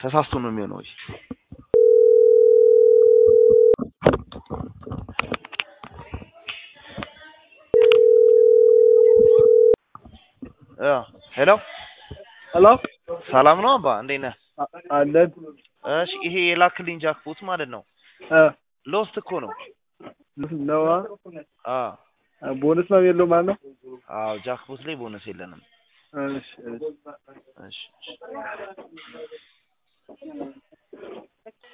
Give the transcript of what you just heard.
ተሳስቶ ነው የሚሆነው እሺ ሄሎ ሄሎ ሰላም ነው አባ እንዴት ነህ አለን እሺ ይሄ የላክልኝ ጃክፖት ማለት ነው ሎስት እኮ ነው ነው ቦነስ ነው ያለው ማለት ነው አዎ ጃክፖት ላይ ቦነስ የለንም እሺ እሺ